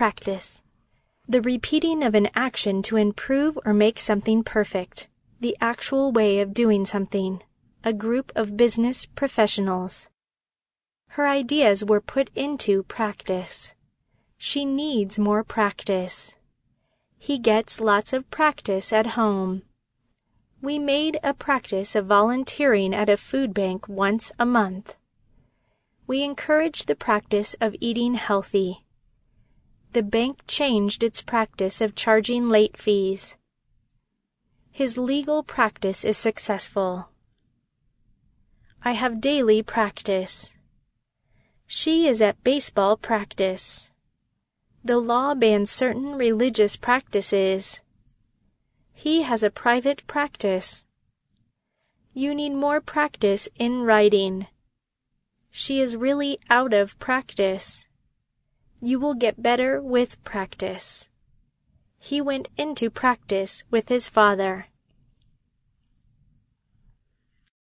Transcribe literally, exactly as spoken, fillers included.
practice. The repeating of an action to improve or make something perfect. The actual way of doing something. A group of business professionals. Her ideas were put into practice. She needs more practice. He gets lots of practice at home. We made a practice of volunteering at a food bank once a month. We encourage the practice of eating healthy. The bank changed its practice of charging late fees. His legal practice is successful. I have daily practice. She is at baseball practice. The law bans certain religious practices. He has a private practice. You need more practice in writing. She is really out of practice. You will get better with practice. He went into practice with his father.